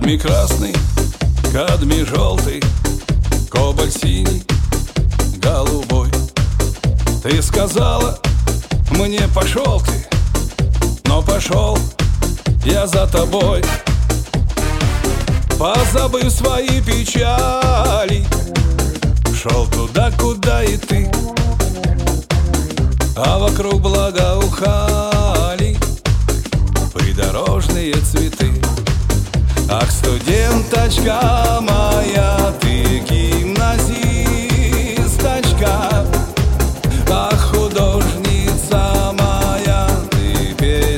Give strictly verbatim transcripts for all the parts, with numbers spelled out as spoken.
Кадмий красный, кадмий желтый, кобальт синий, голубой. Ты сказала мне: пошел ты, но пошел я за тобой. Позабыв свои печали, шел туда, куда и ты, а вокруг благоухали придорожные цветы. Ах, студенточка моя, ты гимназисточка, ах, художница моя, ты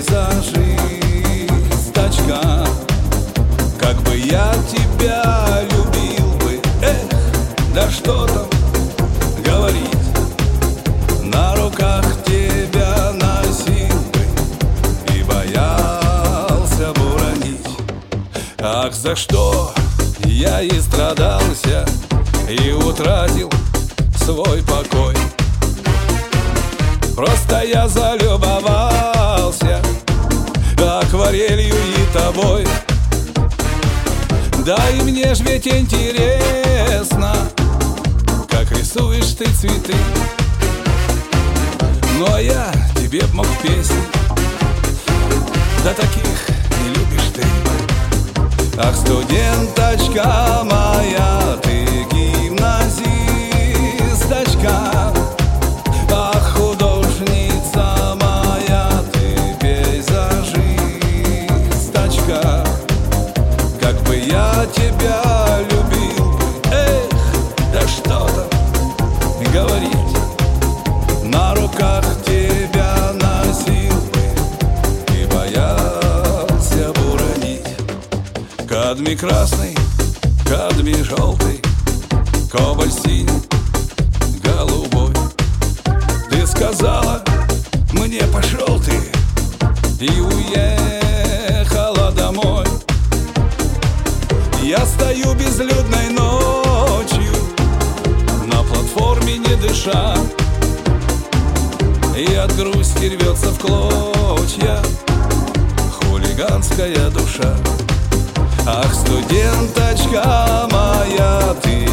пейзажисточка. Как бы я тебя любил бы, эх, да что там говорить, на руках тебя носил бы и боялся бы уронить. Ах, за что я и страдался, и утратил свой покой. Просто я залюбовался акварелью и тобой. Да и мне ж ведь интересно, как рисуешь ты цветы. Но я тебе б мог песни, да таких не любишь ты. Ах, студенточка моя, ты гимназисточка, ах, художница моя, ты пейзажисточка. Как бы я тебя любил бы, эх, да что там говорить, на руках тебя носил бы и боялся бы уронить. Кадмий красный, кадмий желтый, кобальт синий, голубой. Ты сказала мне: пошел ты, и уехала домой. Я стою безлюдной ночью на платформе, не дыша, и от грусти рвется в клочья хулиганская душа. Ах, студенточка моя, ты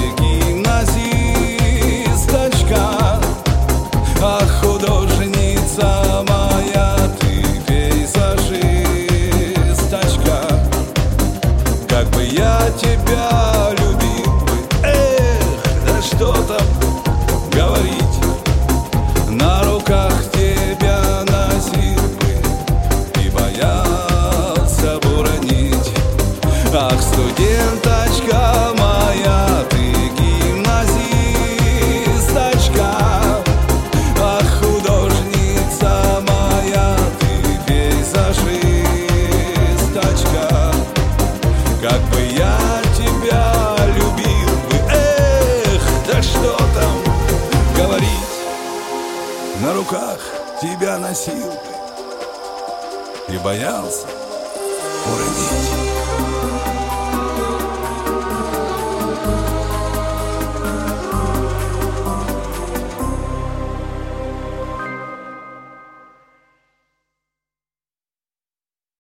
гимназисточка, ах, художница моя, ты пейзажисточка. Как бы я тебя любил бы, эх, да что там говорить, на руках тебя носил бы и боялся бы уронить. Ах, студенточка моя, ты гимназисточка, ах, художница моя, ты пейзажисточка. Как бы я тебя любил бы, эх, да что там говорить, на руках тебя носил бы и боялся